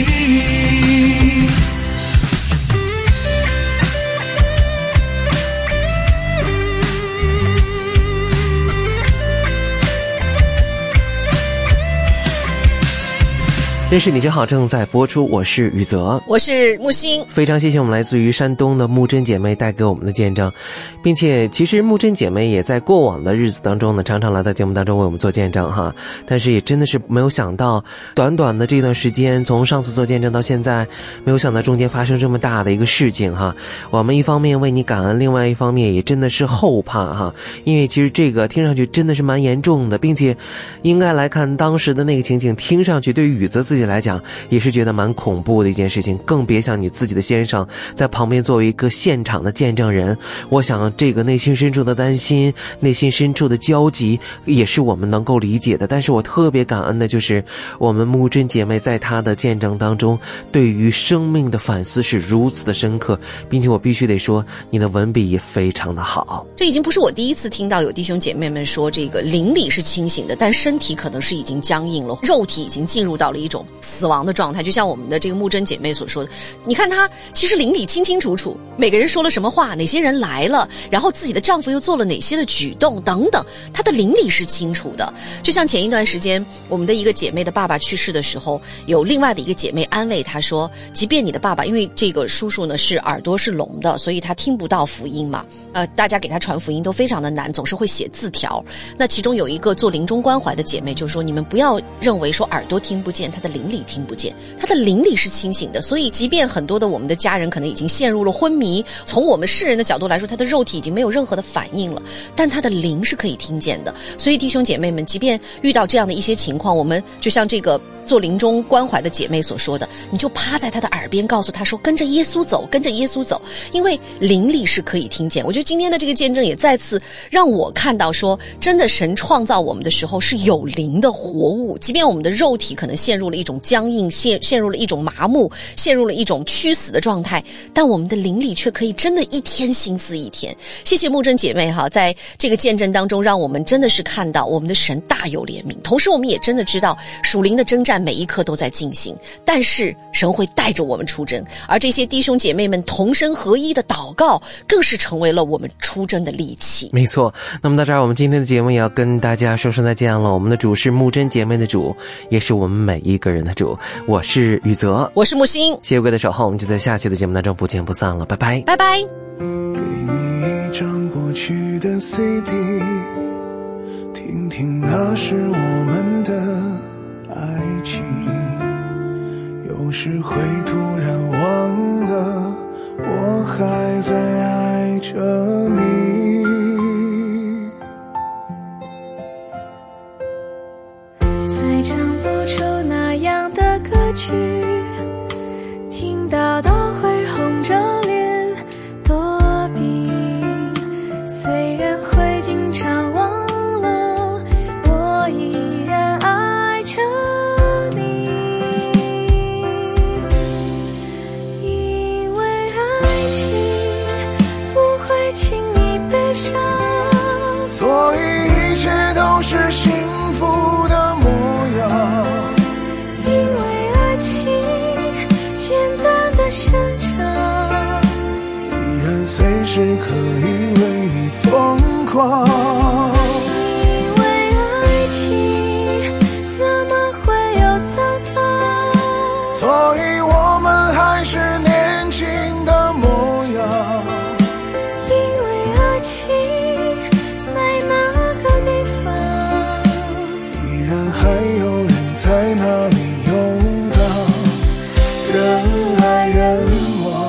认识你真好正在播出，我是宇泽， 我是木星。 非常谢谢我们来自于山东的木真姐妹带给我们的见证，并且其实木真姐妹也在过往的日子当中呢，常常来到节目当中为我们做见证哈。但是也真的是没有想到，短短的这段时间，从上次做见证到现在，没有想到中间发生这么大的一个事情哈。我们一方面为你感恩，另外一方面也真的是后怕哈，因为其实这个听上去真的是蛮严重的，并且应该来看当时的那个情景，听上去对于宇泽自己来讲也是觉得蛮恐怖的一件事情，更别想你自己的先生在旁边作为一个现场的见证人。我想这个内心深处的担心，内心深处的焦急也是我们能够理解的。但是我特别感恩的就是我们木真姐妹在她的见证当中对于生命的反思是如此的深刻，并且我必须得说你的文笔也非常的好。 这已经不是我第一次听到有弟兄姐妹们说这个灵里是清醒的，但身体可能是已经僵硬了，肉体已经进入到了一种死亡的状态。就像我们的这个木真姐妹所说的，你看她其实灵里清清楚楚，每个人说了什么话，哪些人来了，然后自己的丈夫又做了哪些的举动等等，她的灵里是清楚的。就像前一段时间我们的一个姐妹的爸爸去世的时候，有另外的一个姐妹安慰她说，即便你的爸爸，因为这个叔叔呢是耳朵是聋的，所以他听不到福音嘛，呃，大家给他传福音都非常的难，总是会写字条。那其中有一个做临终关怀的姐妹就说，你们不要认为说耳朵听不见，他的灵里听不见，他的灵里是清醒的。所以即便很多的我们的家人可能已经陷入了昏迷，从我们世人的角度来说，他的肉体已经没有任何的反应了，但他的灵是可以听见的。所以弟兄姐妹们，即便遇到这样的一些情况，我们就像这个做临终关怀的姐妹所说的，你就趴在他的耳边告诉他说，跟着耶稣走，跟着耶稣走，因为灵里是可以听见。我觉得今天的这个见证也再次让我看到说，真的神创造我们的时候是有灵的活物，即便我们的肉体可能陷入了一种僵硬，陷陷入了一种麻木，陷入了一种屈死的状态，但我们的灵里却可以真的一天心思一天。谢谢木真姐妹哈，在这个见证当中让我们真的是看到我们的神大有怜悯，同时我们也真的知道属灵的征战每一刻都在进行，但是神会带着我们出征，而这些弟兄姐妹们同声合一的祷告更是成为了我们出征的利器。 没错，那么到这儿我们今天的节目也要跟大家说声再见了。我们的主是木真姐妹的主，也是我们每一个人的主。我是宇泽， 我是木星， 谢谢各位的守候，我们就在下期的节目当中不见不散了，拜拜， 拜拜。 给你一张过去的 C D， 听听那是我们的爱情，有时会突然忘了我还在爱着你。 再唱不出那样的歌曲，听到都会红着脸躲避，虽然会经常忘了我依然爱着你。 时可以为你疯狂。 因为爱情怎么会有沧桑， 所以我们还是年轻的模样。 因为爱情在那个地方， 依然还有人在那里游荡，人来人往。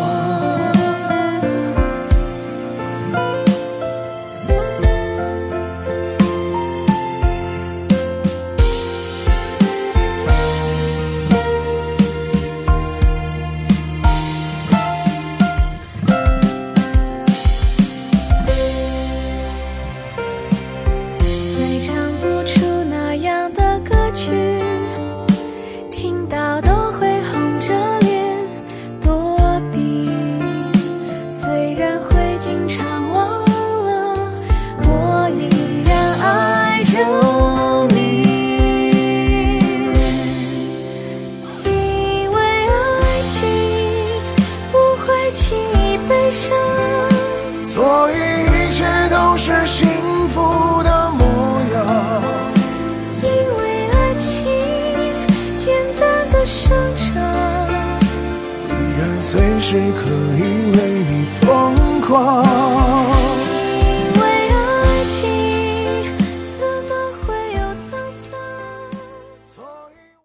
再唱不出那样的歌曲，听到都会红着脸躲避。虽然会经常忘了，我依然爱着你。因为爱情不会轻易悲伤， 所以一切都是幸福的模样。 因为爱情简单的生长， 依然随时可以为你疯狂。